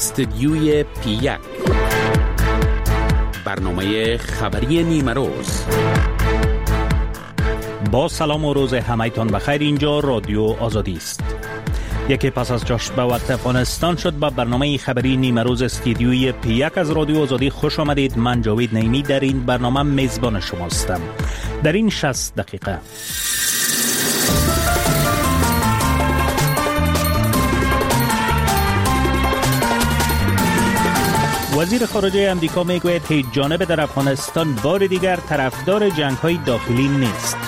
استدیوی پی1 برنامه خبری نیمه روز. با سلام و روز همایتان بخیر. اینجا رادیو آزادی است. یکی پس از جشن به وقت افغانستان شد. با برنامه خبری نیمه روز استدیوی پی1 از رادیو آزادی خوش آمدید. من جاوید نعیمی در این برنامه میزبان شماستم. در این 60 دقیقه وزیر خارجه امریکا میگوید هیچ جانبه در افغانستان بار دیگر طرفدار جنگ‌های داخلی نیست.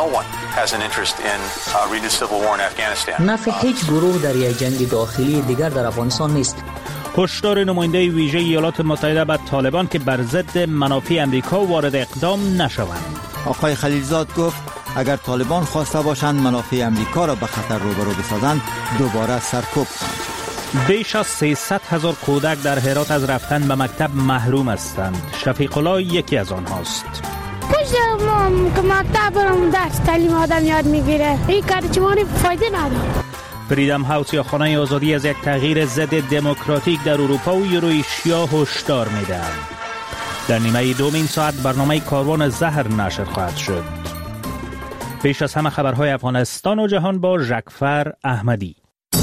نفع هیچ گروه در یک جنگ داخلی دیگر در افغانستان نیست. هشدار نماینده ویژه ایالات متحده به طالبان که بر ضد منافع امریکا وارد اقدام نشوند. آقای خلیلزاد گفت اگر طالبان خواسته باشند منافع امریکا را به خطر روبرو بسازند دوباره سرکوب کنند. بیش از 300,000 کودک در هرات از رفتن به مکتب محروم هستند. شفیق الله یکی از آنهاست. پشت که مکتب برم درس تعلیم آدم یاد میگیره، این کار چمانی فایده نداره. فریدم هاوس یا خانه آزادی از یک تغییر ضد دموکراتیک در اروپا و یورویشیا هشدار میدهند. در نیمه دوم این ساعت برنامه کاروان زهر نشر خواهد شد. پیش از همه خبرهای افغانستان و جهان با ژکفر احمدی.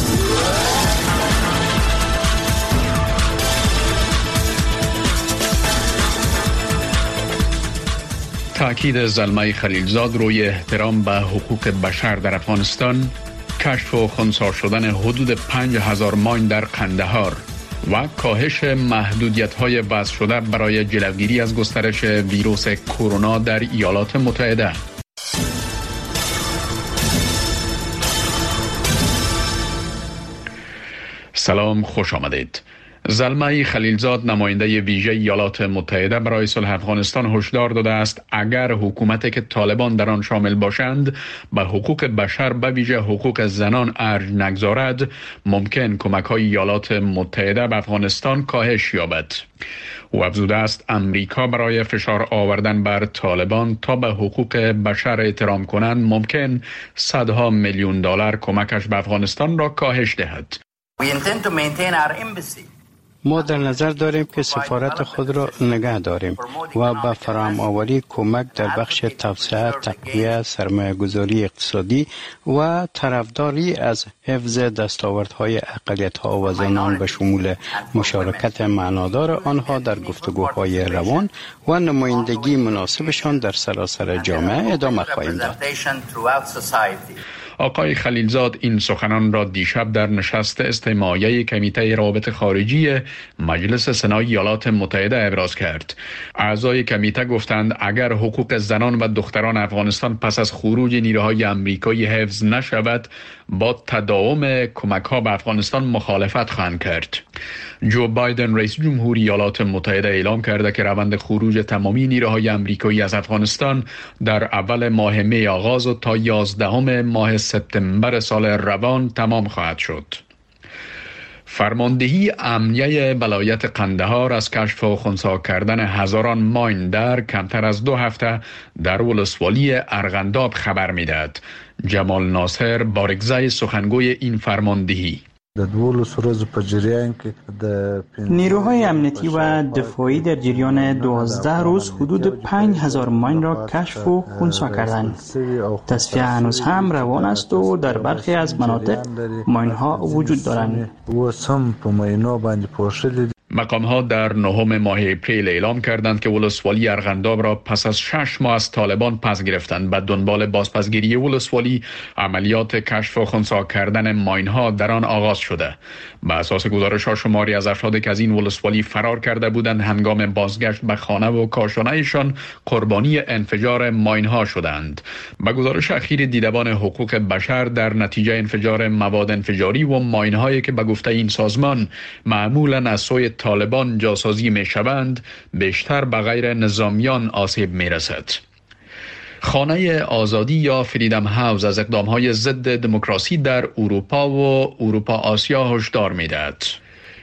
تأکید زلمه خلیلزاد روی احترام به حقوق بشر در افغانستان، کشف و خنثی شدن حدود 5,000 ماین در قندهار و کاهش محدودیت‌های وضع شده برای جلوگیری از گسترش ویروس کرونا در ایالات متحده. سلام، خوش آمدید. زلمه خلیلزاد نماینده ویژه ایالات متحده برای صلح افغانستان هشدار داده است اگر حکومتی که طالبان در آن شامل باشند به حقوق بشر به ویژه حقوق زنان ارج نگذارد، ممکن کمک‌های ایالات متحده به افغانستان کاهش یابد. او افزوده است امریکا برای فشار آوردن بر طالبان تا به حقوق بشر احترام کنند ممکن صدها میلیون دلار کمکش به افغانستان را کاهش دهد. ما در نظر داریم که سفارت خود را نگه داریم و به فراهم آوری کمک در بخش توسعه، تقویت، سرمایه‌گذاری اقتصادی و طرفداری از حفظ دستاوردهای اقلیت‌ها و زنان به شمول مشارکت معنادار آنها در گفتگوهای روان و نمایندگی مناسبشان در سراسر جامعه ادامه خواهیم داد. آقای خلیلزاد این سخنان را دیشب در نشست استماعیه کمیته روابط خارجی مجلس سنای ایالات متحده ابراز کرد. اعضای کمیته گفتند اگر حقوق زنان و دختران افغانستان پس از خروج نیروهای امریکایی حفظ نشود، با تداوم کمک‌ها به افغانستان مخالفت خواهند کرد. جو بایدن رئیس جمهوری ایالات متحده اعلام کرده که روند خروج تمامی نیروهای امریکایی از افغانستان در اول ماه می آغاز و تا 11 ماه سپتامبر سال روان تمام خواهد شد. فرماندهی امنیه ولایت قندهار از کشف و خنثی کردن هزاران ماین در کمتر از 2 هفته در ولسوالی ارغنداب خبر میدهد. جمال ناصر بارگزای سخنگوی این فرماندهی: نیروهای امنیتی و دفاعی در جریان 12 روز حدود 5,000 ماین را کشف و خنثی کردند. تصفیه هنوز هم روان است و در برخی از مناطق ماین ها وجود دارند. مقام‌ها در 9 ماه اپریل اعلام کردند که ولسوالی ارغنداب را پس از 6 ماه از طالبان پس گرفتند. به دنبال بازپسگیری ولسوالی، عملیات کشف و خنثی کردن ماین‌ها در آن آغاز شده. به اساس گزارش‌ها شماری از افرادی که از این ولسوالی فرار کرده بودند هنگام بازگشت به خانه و کاشانه‌شان قربانی انفجار ماین‌ها شدند. به گزارش اخیر دیدبان حقوق بشر، در نتیجه انفجار مواد انفجاری و ماین‌هایی که به گفته این سازمان معمولاً از سوی طالبان جاسازی می شوند، بیشتر به غیر نظامیان آسیب می رسد. خانه آزادی یا فریدم هاوس از اقدامهای ضد دموکراسی در اروپا و اروپا آسیا هشدار می دهد.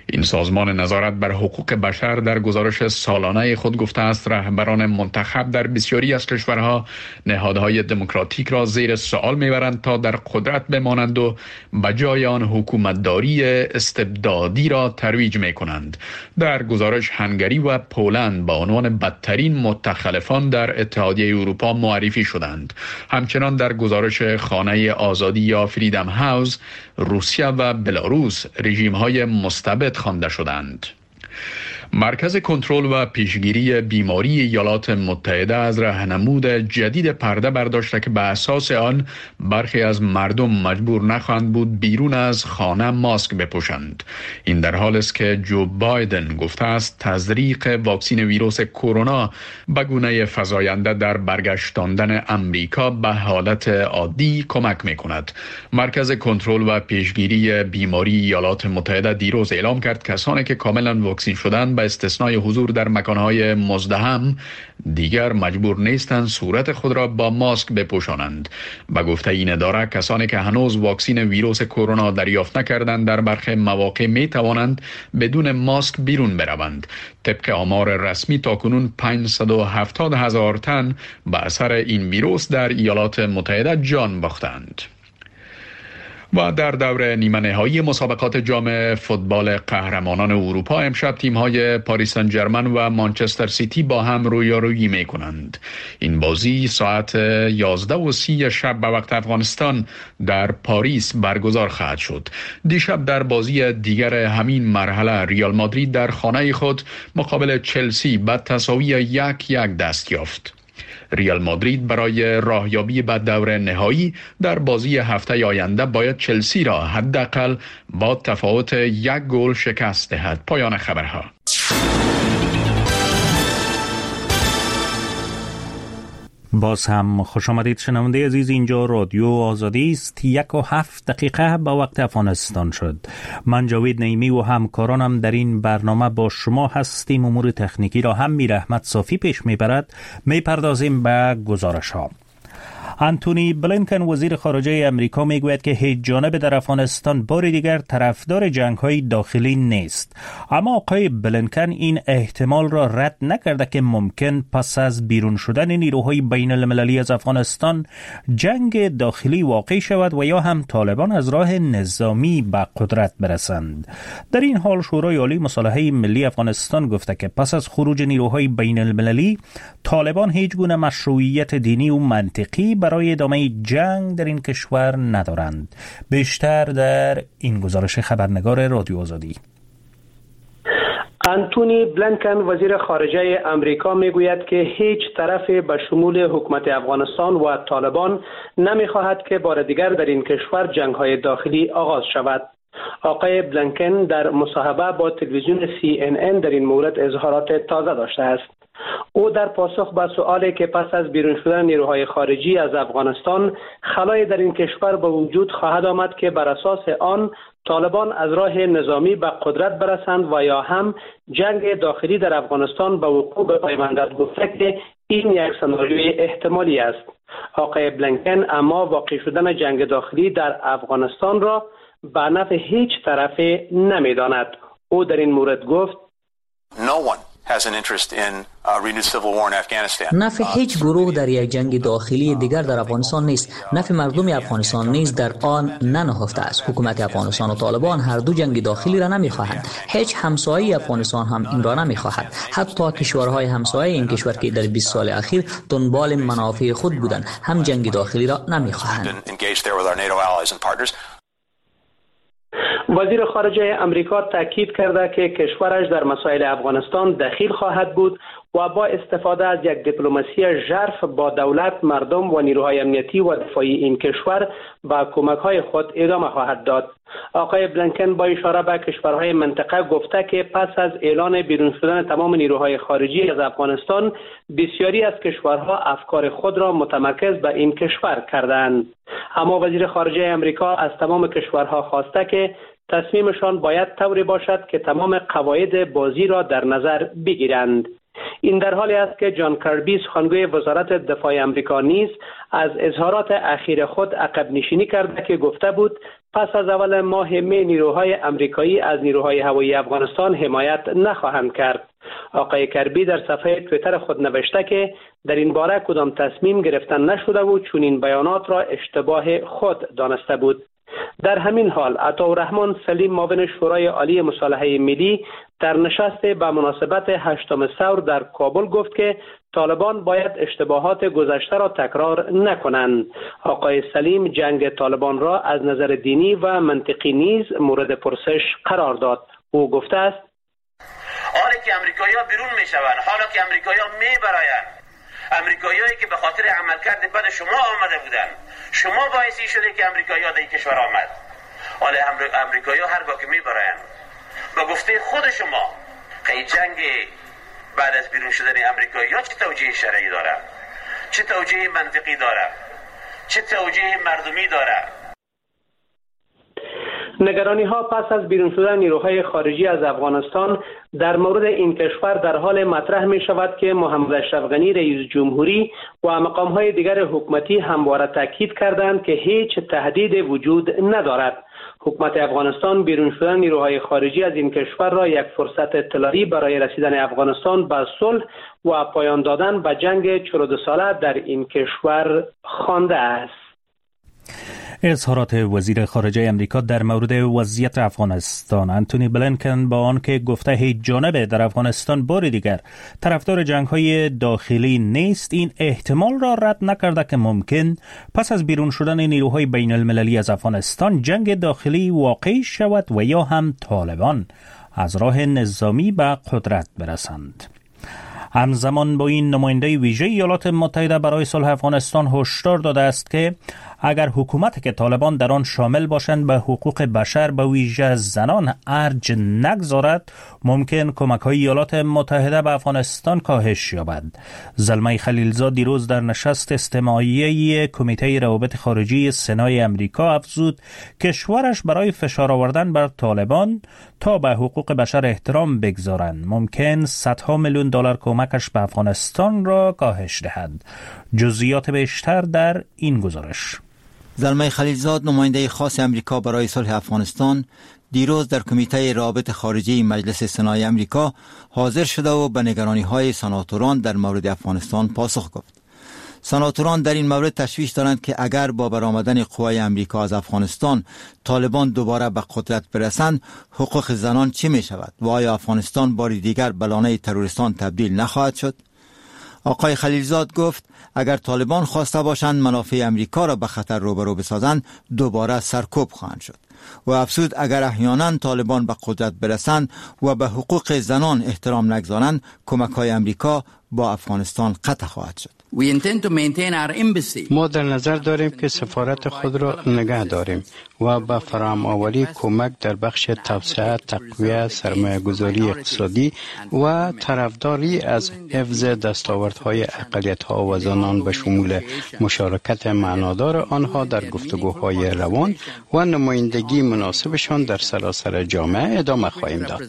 این سازمان نظارت بر حقوق بشر در گزارش سالانه خود گفته است رهبران منتخب در بسیاری از کشورها نهادهای دموکراتیک را زیر سوال میبرند تا در قدرت بمانند و بجای آن حکومتداری استبدادی را ترویج میکنند. در گزارش هنگری و پولند با عنوان بدترین متخلفان در اتحادیه اروپا معرفی شدند. همچنان در گزارش خانه آزادی یا فریدم هاوس روسیه و بلاروس رژیم‌های مستبد خوانده شدند. مرکز کنترل و پیشگیری بیماری ایالات متحده از راهنمود جدید پرده برداشته که به اساس آن برخی از مردم مجبور نخواهند بود بیرون از خانه ماسک بپوشند. این در حالی است که جو بایدن گفته است تزریق واکسن ویروس کرونا به گونه فزاینده در برگشتاندن امریکا به حالت عادی کمک می‌کند. مرکز کنترل و پیشگیری بیماری ایالات متحده دیروز اعلام کرد کسانی که کاملا واکسن شدند به استثنای حضور در مکانهای مزدحم دیگر مجبور نیستند صورت خود را با ماسک بپوشانند. به گفته این اداره کسانی که هنوز واکسن ویروس کرونا دریافت نکردند در برخی مواقع می توانند بدون ماسک بیرون بروند. طبق آمار رسمی تاکنون 570,000 تن به اثر این ویروس در ایالات متحده جان باختند. و در دور نیمه نهایی مسابقات جام فوتبال قهرمانان اروپا امشب تیم‌های پاریس سن ژرمن و مانچستر سیتی با هم رویارویی می‌کنند. این بازی ساعت 11:30 شب به وقت افغانستان در پاریس برگزار خواهد شد. دیشب در بازی دیگر همین مرحله ریال مادرید در خانه خود مقابل چلسی به تساوی 1-1 دست یافت. ریال مادرید برای راهیابی به دور نهایی در بازی هفته آینده باید چلسی را حداقل با تفاوت 1 گل شکست دهد. پایان خبرها. باز هم خوش آمدید شنونده عزیز، اینجا رادیو آزادی است. 1:07 به وقت افغانستان شد. من جاوید نعیمی و همکارانم در این برنامه با شما هستیم. امور تکنیکی را هم میر احمد صافی پیش میبرد. میپردازیم به گزارش ها. انتونی بلینکن وزیر خارجه امریکا میگوید که هیچ جانب در افغانستان بار دیگر طرفدار جنگ‌های داخلی نیست، اما آقای بلینکن این احتمال را رد نکرده که ممکن پس از بیرون شدن نیروهای بین المللی از افغانستان جنگ داخلی واقع شود و یا هم طالبان از راه نظامی به قدرت برسند. در این حال شورای عالی مصالحه ملی افغانستان گفته که پس از خروج نیروهای بین المللی طالبان هیچ گونه مشروعیت دینی و منطقی برای ادامه جنگ در این کشور ندارند. بیشتر در این گزارش خبرنگار رادیو آزادی. انتونی بلینکن وزیر خارجه امریکا میگوید که هیچ طرف به شمول حکومت افغانستان و طالبان نمیخواهد که بار دیگر در این کشور جنگ‌های داخلی آغاز شود. آقای بلینکن در مصاحبه با تلویزیون CNN در این مورد اظهارات تازه داشته است. او در پاسخ به سؤالی که پس از بیرون شدن نیروهای خارجی از افغانستان خلایی در این کشور به وجود خواهد آمد که بر اساس آن طالبان از راه نظامی به قدرت برسند و یا هم جنگ داخلی در افغانستان به وقوع بپیوندد، گفته که این یک سناریوی احتمالی است. آقای بلینکن اما واقع شدن جنگ داخلی در افغانستان را به نفع هیچ طرف نمی‌داند. او در این مورد گفت نفع هیچ گروه در یک جنگ داخلی دیگر در افغانستان نیست. نفع مردم افغانستان نیز در آن ننهفته است. حکومت افغانستان و طالبان هر دو جنگ داخلی را نمیخواهند. هیچ همسایه افغانستان هم این را نمیخواهد. حتی کشورهای همسایه این کشور که در 20 سال اخیر دنبال منافع خود بودند هم جنگ داخلی را نمیخواهند. وزیر خارجه امریکا تاکید کرده که کشورش در مسائل افغانستان دخیل خواهد بود و با استفاده از یک دیپلماسی ژرف با دولت، مردم و نیروهای امنیتی و دفاعی این کشور با کمک‌های خود ادامه خواهد داد. آقای بلینکن با اشاره به کشورهای منطقه گفته که پس از اعلان بیرون شدن تمام نیروهای خارجی از افغانستان بسیاری از کشورها افکار خود را متمرکز به این کشور کردند. اما وزیر خارجه امریکا از تمام کشورها خواسته که تصمیمشان باید طوری باشد که تمام قواعد بازی را در نظر بگیرند. این در حالی است که جان کربی سخنگوی وزارت دفاع امریکا نیز از اظهارات اخیر خود عقب نشینی کرده که گفته بود پس از اول ماه می نیروهای امریکایی از نیروهای هوایی افغانستان حمایت نخواهند کرد. آقای کربی در صفحه توییتر خود نوشته که در این باره کدام تصمیم گرفتن نشده و چون این بیانات را اشتباه خود دانسته بود. در همین حال عطاالرحمن سلیم معاون شورای عالی مصالحه ملی در نشست به مناسبت 8 ثور در کابل گفت که طالبان باید اشتباهات گذشته را تکرار نکنند. آقای سلیم جنگ طالبان را از نظر دینی و منطقی نیز مورد پرسش قرار داد. او گفته است: حالا که امریکایی‌ها بیرون میشوند، حالا که امریکایی‌ها میبرایند، امریکایی‌هایی که به خاطر عملکرد بد شما آمده بودند، شما باعثی شده که امریکایی‌ها در این کشور آمد. حالا امریکایی‌ها هر گاه که میبرایند به گفته خود شما این جنگ بعد از بیرون شدن امریکایی‌ها چه توجیه شرعی داره، چه توجیه منطقی داره، چه توجیه مردمی داره؟ نگرانی ها پس از بیرون شدن نیروهای خارجی از افغانستان در مورد این کشور در حال مطرح می شود که محمد اشرف غنی رئیس جمهوری و مقام های دیگر حکومتی همواره تاکید کردند که هیچ تهدید وجود ندارد. حکومت افغانستان بیرون شدن نیروهای خارجی از این کشور را یک فرصت طلایی برای رسیدن افغانستان به صلح و پایان دادن به جنگ 42 ساله در این کشور خوانده است. اظهارات وزیر خارجه امریکا در مورد وضعیت افغانستان. انتونی بلینکن با آنکه گفته هیچ جانبه در افغانستان بار دیگر طرفدار جنگ‌های داخلی نیست، این احتمال را رد نکرده که ممکن پس از بیرون شدن نیروهای بین المللی از افغانستان جنگ داخلی واقعی شود و یا هم طالبان از راه نظامی به قدرت برسند. همزمان با این نماینده ویژه ایالات متحده برای صلح افغانستان هشدار داده است که اگر حکومت که طالبان در آن شامل باشند به حقوق بشر به ویژه زنان ارج نگذارد، ممکن کمک‌های ایالات متحده به افغانستان کاهش یابد. زلمه خلیلزاد دیروز در نشست استماعیه کمیته روابط خارجی سنای امریکا افزود کشورش برای فشار آوردن بر طالبان تا به حقوق بشر احترام بگذارند ممکن صدها میلیون دلار کمکش به افغانستان را کاهش دهد. جزئیات بیشتر در این گزارش. زلمه خلیلزاد نماینده خاص امریکا برای صلح افغانستان دیروز در کمیته روابط خارجی مجلس سنای امریکا حاضر شده و به نگرانی‌های سناتوران در مورد افغانستان پاسخ گفت. سناتوران در این مورد تشویش دارند که اگر با برآمدن قوای امریکا از افغانستان طالبان دوباره به قدرت برسند، حقوق زنان چه می شود و آیا افغانستان بار دیگر به لانه تروریستان تبدیل نخواهد شد؟ آقای خلیلزاد گفت اگر طالبان خواسته باشند منافع امریکا را به خطر روبرو بسازند، دوباره سرکوب خواهند شد. و افزود اگر احیانا طالبان به قدرت برسند و به حقوق زنان احترام نگذارند، کمک‌های امریکا با افغانستان قطع خواهد شد. ما در نظر داریم که سفارت خود را نگه داریم و به فراهم آوری کمک در بخش توسعه، تقویت، سرمایه‌گذاری اقتصادی و طرفداری از حفظ دستاوردهای اقلیت‌ها و زنان به شمول مشارکت معنادار آنها در گفتگوهای روان و نمایندگی مناسبشان در سراسر جامعه ادامه خواهیم داد.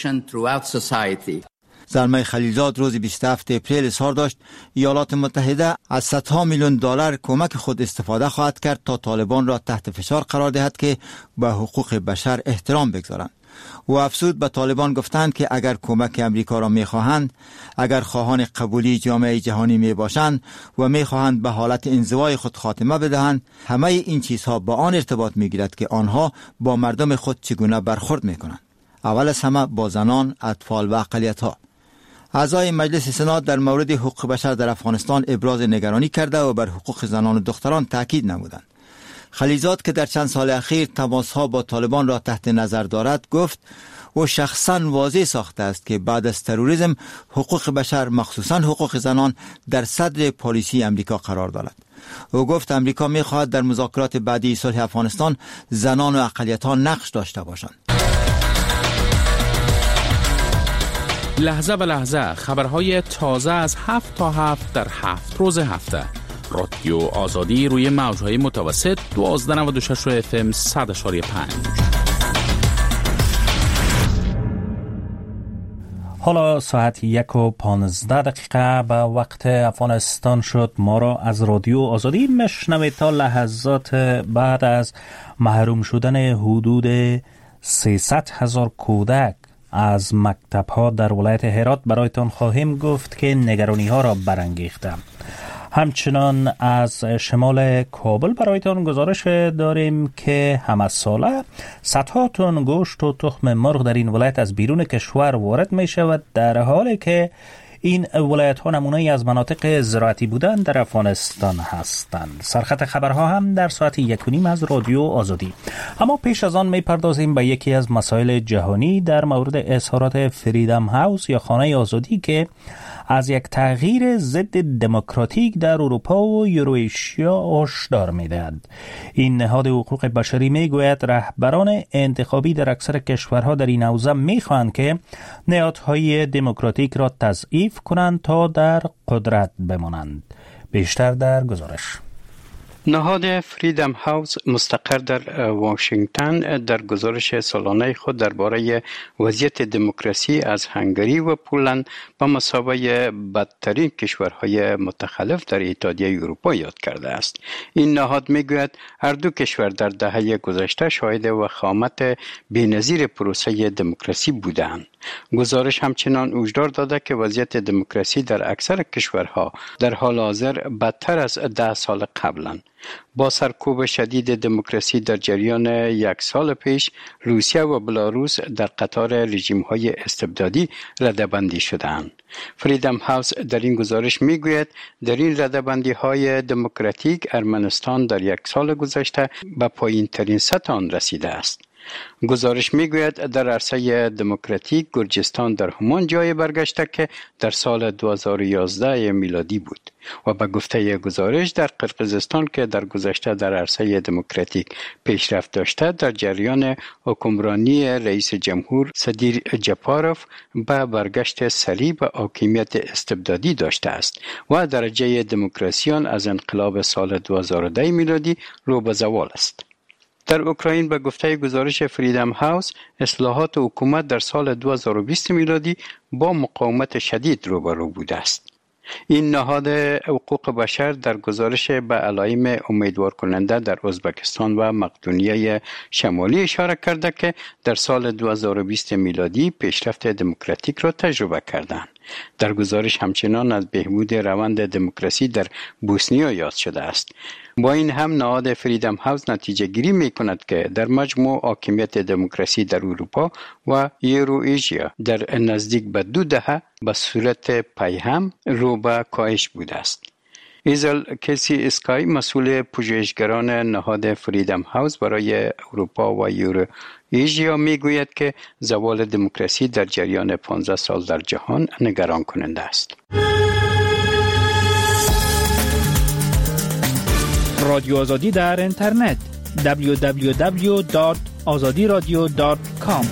زلمه خلیلزاد روز 27 اپریل اظهار داشت ایالات متحده از صدها میلیون دلار کمک خود استفاده خواهد کرد تا طالبان را تحت فشار قرار دهد که به حقوق بشر احترام بگذارند. و افزود به طالبان گفتند که اگر کمک امریکا را میخواهند، اگر خواهان قبولی جامعه جهانی میباشند و میخواهند به حالت انزوای خود خاتمه بدهند، همه این چیزها با آن ارتباط میگیرد که آنها با مردم خود چگونه برخورد میکنند. اول از همه با زنان، اطفال و اقلیت‌ها. اعضای مجلس سنا در مورد حقوق بشر در افغانستان ابراز نگرانی کرده و بر حقوق زنان و دختران تاکید نمودند. خلیلزاد که در چند سال اخیر تماسها با طالبان را تحت نظر دارد گفت او شخصا واضح ساخته است که بعد از تروریسم حقوق بشر مخصوصا حقوق زنان در صدر پالیسی امریکا قرار دارد. او گفت امریکا می‌خواهد در مذاکرات بعدی صلح افغانستان زنان و اقلیت‌ها نقش داشته باشند. لحظه به لحظه خبرهای تازه از 7 تا 7 در 7 روز هفته. رادیو آزادی روی موجهای متوسط 1296 FM 100.5. حالا ساعت 1:15 به وقت افغانستان شد. ما را از رادیو آزادی مشنوید تا لحظات بعد از محروم شدن حدود 300,000 کودک از مکتب‌ها در ولایت هرات برایتان خواهیم گفت که نگرانی‌ها را برانگیخته. همچنان از شمال کابل برایتان گزارش داریم که همه ساله صدها تن گوشت و تخم مرغ در این ولایت از بیرون کشور وارد می شود، در حالی که این ولایت ها نمونه‌ای از مناطق زراعتی بودن در افغانستان هستند. سرخط خبرها هم در ساعت 1:30 از رادیو آزادی. اما پیش از آن می پردازیم به یکی از مسائل جهانی در مورد اظهارات فریدم هاوس یا خانه آزادی که از یک تغییر ضد دموکراتیک در اروپا و یورویشیا هشدار می‌دهد. این نهاد حقوق بشری می‌گوید رهبران انتخابی در اکثر کشورها در این حوزه می‌خواهند که نهادهای دموکراتیک را تضعیف کنند تا در قدرت بمانند. بیشتر در گزارش. نهاد فریدم هاوس مستقر در واشنگتن در گزارش سالانه خود درباره وضعیت دموکراسی از هنگری و پولند به مثابه بدترین کشورهای متخلف در اتحادیه اروپا یاد کرده است. این نهاد میگوید هر دو کشور در دهه گذشته شاهد وخامت بی‌نظیر پروسه دموکراسی بودند. گزارش همچنان هشدار داده که وضعیت دموکراسی در اکثر کشورها در حال حاضر بدتر از 10 سال قبلند. با سرکوب شدید دموکراسی در جریان 1 سال پیش، روسیه و بلاروس در قطار رژیم‌های استبدادی رده‌بندی شدند. فریدم هاوس در این گزارش میگوید در این رده‌بندی‌های دموکراتیک ارمنستان در 1 سال گذشته به پایین‌ترین سطح آن رسیده است. گزارش میگوید در عرصه دموکراتیک گرجستان در همان جای برگشته که در سال 2011 میلادی بود و به گفته گزارش در قرقیزستان که در گذشته در عرصه دموکراتیک پیشرفت داشته در جریان حکمرانی رئیس جمهور سدیر جپاروف به برگشت سریع به حاکمیت استبدادی داشته است و درجه دموکراسی آن از انقلاب سال 2010 میلادی رو به زوال است. در اوکراین به گفته گزارش فریدم هاوس اصلاحات حکومت در سال 2020 میلادی با مقاومت شدید روبرو بوده است. این نهاد حقوق بشر در گزارش به علائم امیدوار کننده در ازبکستان و مقدونیه شمالی اشاره کرده که در سال 2020 میلادی پیشرفت دموکراتیک را تجربه کردند. در گزارش همچنان از بهبود روند دموکراسی در بوسنیا یاد شده است. با این هم نهاد فریدم هاوس نتیجه گیری می کند که در مجموع حاکمیت دموکراسی در اروپا و یورویشیا در نزدیک به 2 دهه به صورت پیهم رو به کاهش بوده است. ایزل کسی اسکای مسئول پژوهشگران نهاد فریدم هاوس برای اروپا و یورویشیا میگوید که زوال دموکراسی در جریان 15 سال در جهان نگران کننده است. رادیو آزادی در اینترنت www.azadiradio.com.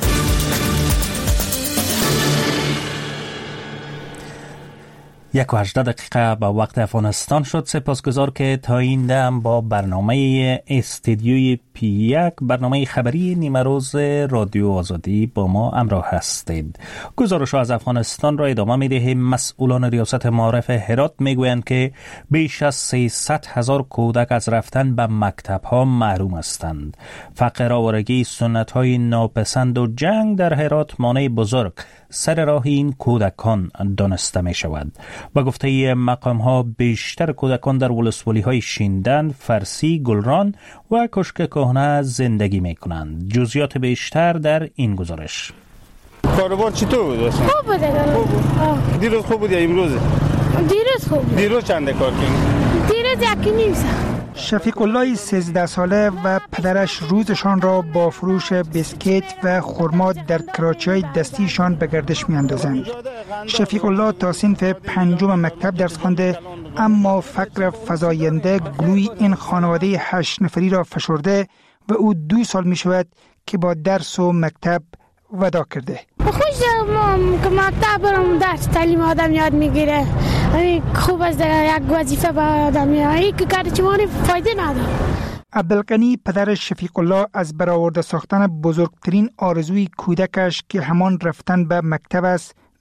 یک و 18 دقیقه به وقت افغانستان شد. سپاسگزار که تا این دم با برنامه استدیوی P1 برنامه خبری نیمه روز رادیو آزادی با ما همراه هستید. گزارش از افغانستان را ادامه می‌دهیم. مسئولان ریاست معارف هرات میگویند که بیش از 300,000 کودک از رفتن به مکتب‌ها محروم هستند. فقر، آوارگی، سنت‌های ناپسند و جنگ در هرات مانع بزرگ سر راه این کودکان دانسته می شود. با گفته مقام‌ها بیشتر کودکان در ولسوالی‌های شیندن، فرسی، گلران و کشک کهنه زندگی می کنند. جزئیات بیشتر در این گزارش. کاروبار چطور بود؟ خوب بوده. دیروز خوب بود یا امروز؟ دیروز خوب بود. دیروز چند کار کردید؟ دیروز 1.5 ساعت. شفیق الله 13 ساله و پدرش روزشان را با فروش بسکیت و خرما در کراچی‌های دستیشان به گردش می‌اندازند. شفیق الله تا صنف 5 مکتب درس خوانده، اما فقر فزاینده گلوی این خانواده 8 نفری را فشرده و او 2 سال می‌شود که با درس و مکتب ودا کرده. خوش دارم که مکتب برم درس تعلیم آدم یاد میگیره. خوب است یک وظیفه به آدم یاد که کار چمانی فایده نداره. عبدالغنی پدر شفیق الله از برآورده ساختن بزرگترین آرزوی کودکش که همان رفتن به مکتب است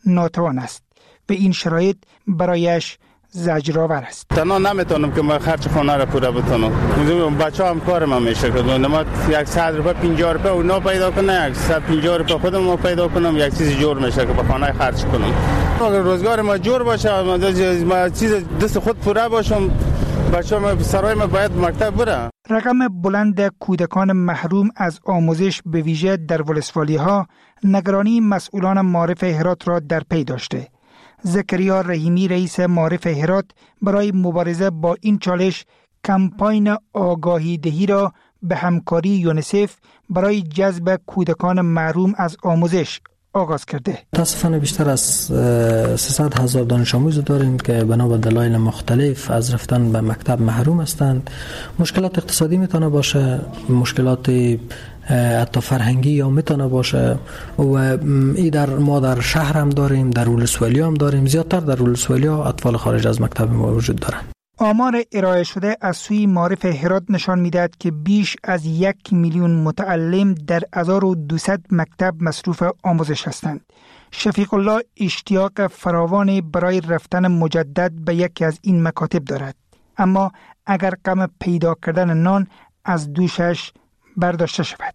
ناتوان است و این شرایط برایش زجرآور است. تنها نمیتونم که ما خرج خانه را پوره بتونم. بچه هم کار ما میشه که ما 100 روپیه 50 روپیه اونا پیدا کنه، 150 روپیه خودم ما پیدا کنم، یک چیز جور میشه که به خانه خرج کنم. اگر روزگار ما جور باشه، ما چیز دست خود پوره باشم، بچه ما سرای ما باید مکتب بره. رقم بلند کودکان محروم از آموزش به ویژه در ولسوالی ها نگرانی مسئولان معارف هرات را در پی داشته. زکریا رحیمی رئیس معارف هرات برای مبارزه با این چالش کمپاین آگاهی دهی را به همکاری یونیسف برای جذب کودکان محروم از آموزش آغاز کرده. متاسفانه بیشتر از 300,000 دانش آموز داریم که بنا به دلایل مختلف از رفتن به مکتب محروم هستند. مشکلات اقتصادی میتونه باشه، مشکلات حتی فرهنگی یا میتونه باشه و این ما در شهر هم داریم، در ولسوالی هم داریم. زیادتر در ولسوالی ها اطفال خارج از مکتب ما وجود دارن. آمار ارائه شده از سوی معارف هرات نشان میدهد که بیش از 1 میلیون متعلم در 1200 مکتب مصروف آموزش هستند. شفیق الله اشتیاق فراوانی برای رفتن مجدد به یکی از این مکاتب دارد، اما اگر غم پیدا کردن نان از دوشش برداشته شود.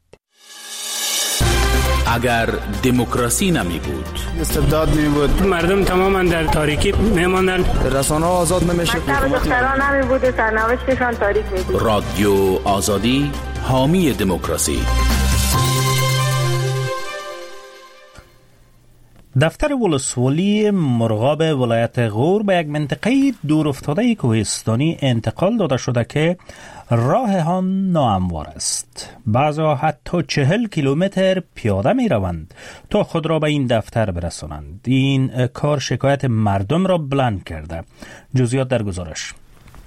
اگر دموکراسی نمی بود، استبداد می بود، مردم تماما در تاریکی می ماندن، رسانه ها آزاد نمی شد، دختران نمی بود، سرنوشتشان تاریک می بود. رادیو آزادی حامی دموکراسی. دفتر ولسوالی مرغاب ولایت غور به یک منطقه دور افتاده کوهستانی انتقال داده شده که راه آن ناهموار است. بعضا حتی 40 کیلومتر پیاده می روند تا خود را به این دفتر برسانند. این کار شکایت مردم را بلند کرده. جزئیات در گزارش.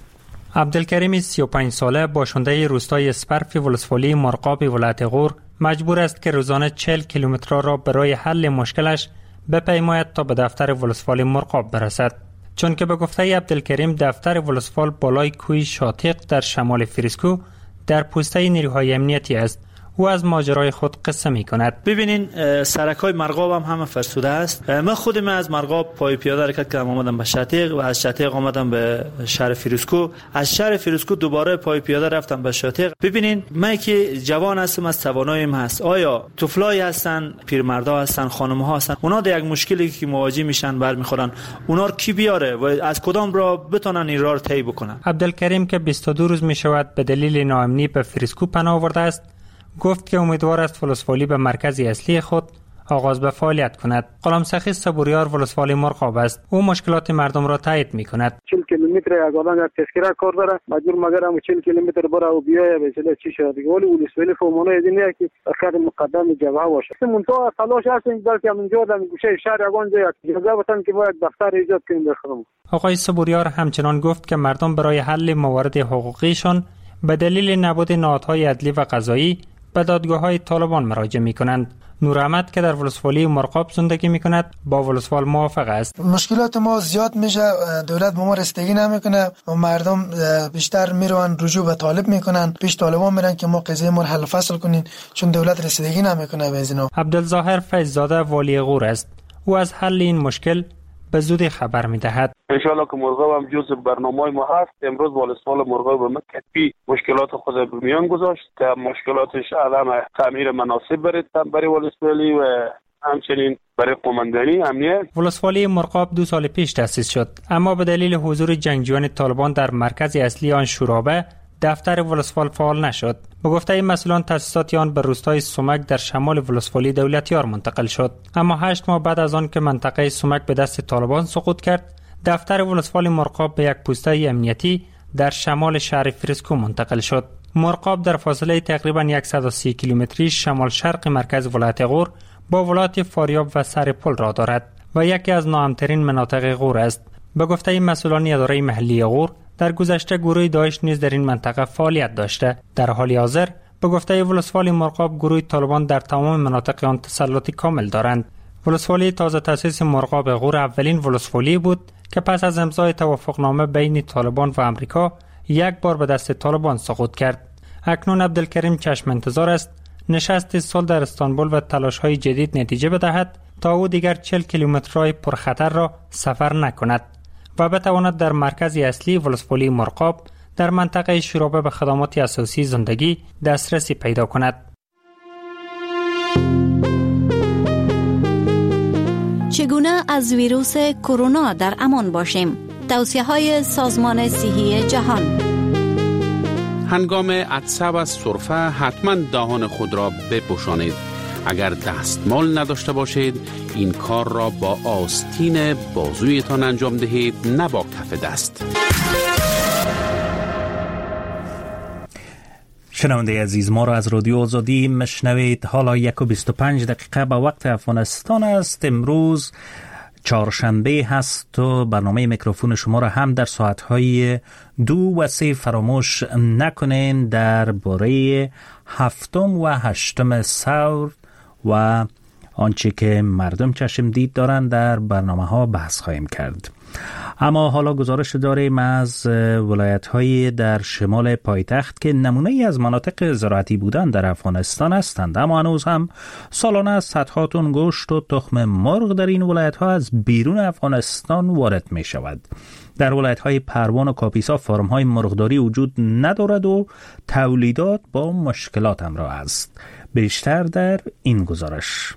عبدالکریم 35 ساله باشنده روستای اسپرف ولسوالی مرغاب ولایت غور مجبور است که روزانه 40 کیلومتر را برای حل مشکلش بپیماید تا به دفتر ولسوالی مرغاب برسد. چون که به گفته عبدالکریم دفتر ولسوال بالای کوه شاطق در شمال فریسکو در پوسته نیروهای امنیتی است. او از ماجرای خود قصه می کند. ببینین سرکای مرغاب هم همه فرسوده است. من خودم از مرغاب پای پیاده حرکت کردم آمدم به شاطق و از شاطق آمدم به شهر فریسکو. از شهر فریسکو دوباره پای پیاده رفتم به شاطق. ببینین من که جوان هستم از توانایم هست. آیا طفلای هستن، پیرمردا هستن، خانم‌ها هستن، اونا در یک مشکلی که مواجه میشن برمیخورن، اونا رو کی بیاره و از کدام را بتونن این راه رو طی بکنن؟ عبدالکریم که 22 روز می شود به دلیل ناامنی به فریسکو پناه آورده است، گفت که امیدوار است ولسوالی به مرکز اصلی خود آغاز به فعالیت کند. غلامسخی صبوریار ولسوالی مرغاب است. او مشکلات مردم را تایید می کند. 40 کیلومتر یک آدم یک تذکره کار داره، مجبور مگر هم 40 کیلومتر بره و بیایه به چه چی شد دیگه. ولی ولسوالی فهمانه ایدینه که اخر مقدم جبهه باشه. منتها تلاش هستیم بلکه همینجا در گوشه شهر یگانجا یک جزا بتن که باید دفتر ایجاد کنیم بخرم. آقای صبوریار همچنان گفت که مردم برای حل موارد حقوقیشان به دلیل نبود نهادهای عدلی و قضایی به دادگاه‌های طالبان مراجعه می‌کنند. نور احمد که در ولسوالی مرغاب زندگی می‌کند با ولسوال موافق است. مشکلات ما زیاد میشه، دولت به ما رسیدگی نمیکنه و مردم بیشتر میرون رجوع به طالب میکنن، پیش طالبان میرن که ما قضیه ما حل فصل کنین چون دولت رسیدگی نمیکنه به اینا. عبدالظاهر فیض‌زاده والی غور است. او از حل این مشکل به زودی خبر می‌دهد. ان شاء الله که مرغاب هم جزء برنامه ما هست. امروز ولسوال مرغاب به مکتبی مشکلات خود به میان گذاشت که مشکلاتش عدم تعمیر مناسب برای ولسوالی و همچنین برای قوماندانی امنیت. ولسوالی مرغاب 2 سال پیش تأسیس شد، اما به دلیل حضور جنگجویان طالبان در مرکز اصلی آن شورابه دفتر ولسوال فعال نشد. به گفته این مسئولان تأسیسات آن به روستای سمک در شمال ولسوالی دولتیار منتقل شد، اما 8 ماه بعد از آن که منطقه سمک به دست طالبان سقوط کرد، دفتر ولسوالی مرغاب به یک پوسته امنیتی در شمال شهر فریسکو منتقل شد. مرغاب در فاصله تقریبا 130 کیلومتری شمال شرق مرکز ولایت غور با ولایت فاریاب و سرپل را دارد و یکی از ناامن‌ترین مناطق غور است. به گفته این مسئولان اداره محلی غور، در گذشته گروه داعش نیز در این منطقه فعالیت داشته. در حال حاضر به گفته ولسوالی مرغاب گروه طالبان در تمام مناطق آن تسلط کامل دارند. ولسوالی تازه تأسیس مرغاب غور اولین ولسوالی بود که پس از امضای توافقنامه بین طالبان و آمریکا یک بار به دست طالبان سقوط کرد. اکنون عبدالکریم چشم انتظار است نشست صلح در استانبول و تلاش‌های جدید نتیجه بدهد تا تا او دیگر 40 کیلومترهای پرخطر را سفر نکند و بتواند در مرکز اصلی ولسوالی مرغاب در منطقه شورابه به خدمات اساسی زندگی دسترسی پیدا کند. چگونه از ویروس کرونا در امان باشیم؟ توصیه‌های سازمان صحی جهان. هنگام عطسه و سرفه حتما دهان خود را بپوشانید. اگر دستمال نداشته باشید این کار را با آستین بازویتان انجام دهید، نه با کف دست. شنونده عزیز، ما را از رادیو آزادی مشنوید. حالا 1:25 به وقت افغانستان است. امروز چهارشنبه هست و برنامه میکروفون شما را هم در ساعتهای 2 و 3 فراموش نکنین. در باره 7 و 8 ثور و آنچه که مردم چشم دید دارند در برنامه ها بحث خواهیم کرد. اما حالا گزارش داریم از ولایت‌های در شمال پایتخت که نمونه‌ای از مناطق زراعتی بودن در افغانستان هستند، اما هنوز هم سالانه صدها تن گوشت و تخم مرغ در این ولایت‌ها از بیرون افغانستان وارد می‌شود. در ولایت‌های پروان و کاپیسا فارم‌های مرغداری وجود ندارد و تولیدات با مشکلات همراه است. بیشتر در این گزارش.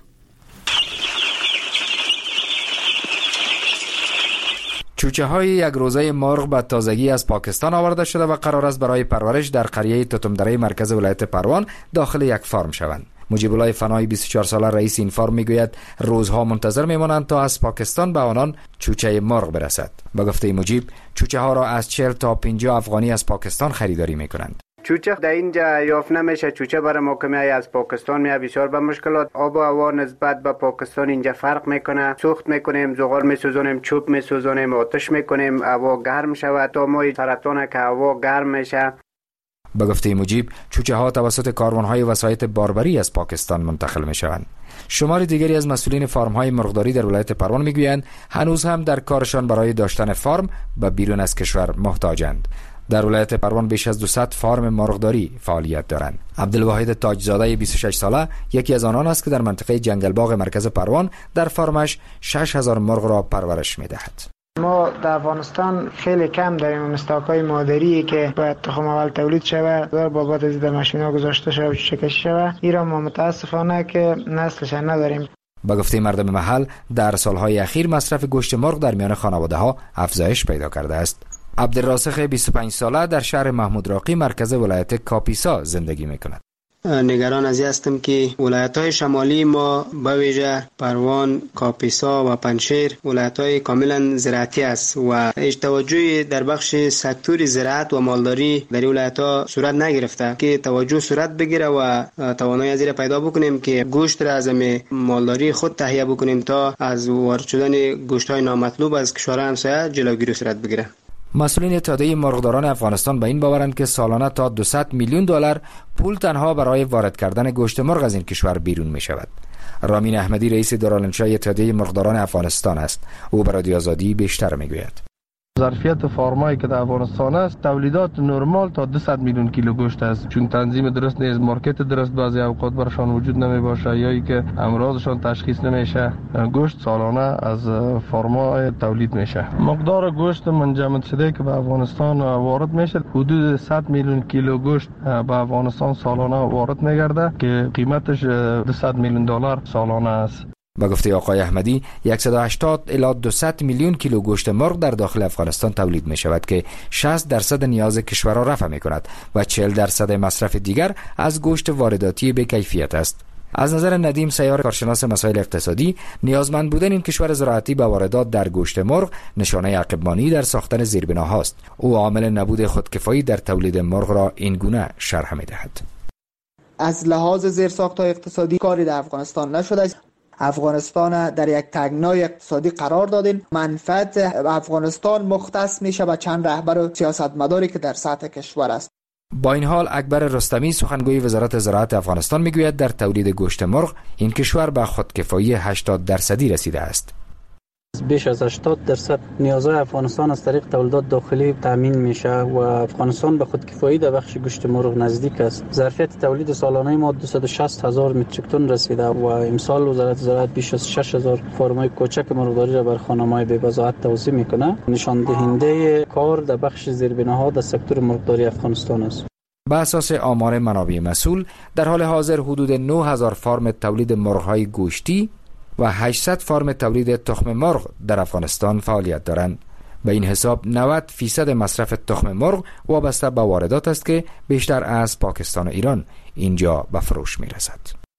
چوچه های یک روزه مرغ به تازگی از پاکستان آورده شده و قرار است برای پرورش در قریه توتمدره مرکز ولایت پروان داخل یک فارم شوند. مجیب الله فنایی 24 ساله رئیس این فارم میگوید روزها منتظر میمانند تا از پاکستان به آنان چوچه مرغ برسد. به گفته مجیب چوچه ها را از 40 تا 50 افغانی از پاکستان خریداری میکنند. چوچه در اینجا یافت نمیشه. چوچه برای محکمه از پاکستان میاد، بسیار به مشکلات. آب و هوا نسبت به پاکستان اینجا فرق میکنه. سوخت میکنیم، زغال میسوزونیم، چوب میسوزونیم، آتش میکنیم، هوا گرم شود تا مای سرطان که هوا گرم میشه. به گفته مجیب چوچه ها توسط کاروانهای وسایط باربری از پاکستان منتقل میشوند. شمار دیگری از مسئولین فارم های مرغداری در ولایت پروان میگویند هنوز هم در کارشان برای داشتن فارم به بیرون از کشور محتاجند. در ولایت پروان بیش از 200 فارم مرغداری فعالیت دارند. عبدالواحد تاجزاده 26 ساله یکی از آنان است که در منطقه جنگل باغ مرکز پروان در فارمش 6000 مرغ را پرورش می‌دهد. ما در افغانستان خیلی کم داریم مستاقای مادری که باید تخم اول تولید شود و بعد از ماشینا گذاشته شود و چکشی شود. ایران ما متاسفانه که نسلش نداریم. با گفته مردم محل در سالهای اخیر مصرف گوشت مرغ در میان خانواده‌ها افزایش پیدا کرده است. عبدالراسخ 25 ساله در شهر محمود راقی مرکز ولایت کاپیسا زندگی میکند. نگران از هستم که ولایت‌های شمالی ما به ویژه پروان، کاپیسا و پنجشیر ولایت‌های کاملا زراعتی است و هیچ توجهی در بخش سکتور زراعت و مالداری در این ولایت‌ها صورت نگرفته که توجه صورت بگیره و توانایی از این پیدا بکنیم که گوشت را از مالداری خود تهیه بکنیم تا از وارد شدن گوشت‌های نامطلوب از کشورهای همسایه جلوگیری صورت بگیره. مسئولین اتحادیه مرغداران افغانستان به این باورند که سالانه تا 200 میلیون دلار پول تنها برای وارد کردن گوشت مرغ از این کشور بیرون می شود. رامین احمدی رئیس دارالانشای اتحادیه مرغداران افغانستان است. او برای رادیو آزادی بیشتر میگوید. ظرفیت فارمایی که در افغانستان است تولیدات نرمال تا 200 میلیون کیلو گوشت است، چون تنظیم درست نیست، مارکت درست بعضی اوقات برشان وجود نمی باشه یا ای که امراضشان تشخیص نمیشه. گوشت سالانه از فارما تولید میشه. مقدار گوشت منجمد شده که به افغانستان وارد میشه حدود 100 میلیون کیلو گوشت به افغانستان سالانه وارد میگرده که قیمتش 200 میلیون دلار سالانه است. با گفته آقای احمدی 180 الی 200 میلیون کیلو گوشت مرغ در داخل افغانستان تولید می شود که 60% نیاز کشور را رفع می کند و 40% مصرف دیگر از گوشت وارداتی به کیفیت است. از نظر ندیم سیار کارشناس مسائل اقتصادی نیازمند بودن این کشور زراعتی به واردات در گوشت مرغ نشانه عقب‌مانی در ساختن زیربناهاست. او عامل نبود خودکفایی در تولید مرغ را این گونه شرح می دهد. از لحاظ زیرساخت‌های اقتصادی کاری در افغانستان نشده است. افغانستان در یک تنگنای اقتصادی قرار دادیم. منفعت افغانستان مختص میشه به چند رهبر و سیاستمداری که در سطح کشور است. با این حال اکبر رستمی سخنگوی وزارت زراعت افغانستان میگوید در تولید گوشت مرغ این کشور به خودکفایی 80% رسیده است. بیش از 80% نیازهای افغانستان از طریق تولیدات داخلی تامین میشه و افغانستان به خودکفایی در بخش گوشت مرغ نزدیک است. ظرفیت تولید سالانه ما 260,000 متریک تن رسیده و امسال وزارت زراعت بیش از 6,000 فرمای کوچک مرغداری را بر خانم‌های بی‌وضاحت توزیع میکنه. نشان دهنده کار در بخش زیربناها در سکتور مرغداری افغانستان است. به اساس آمار منابع مسئول در حال حاضر حدود 9,000 فرم تولید مرغ‌های گوشتی و 800 فرم تولید تخم مرغ در افغانستان فعالیت دارند. به این حساب 90% مصرف تخم مرغ وابسته به واردات است که بیشتر از پاکستان و ایران اینجا به فروش می رسد.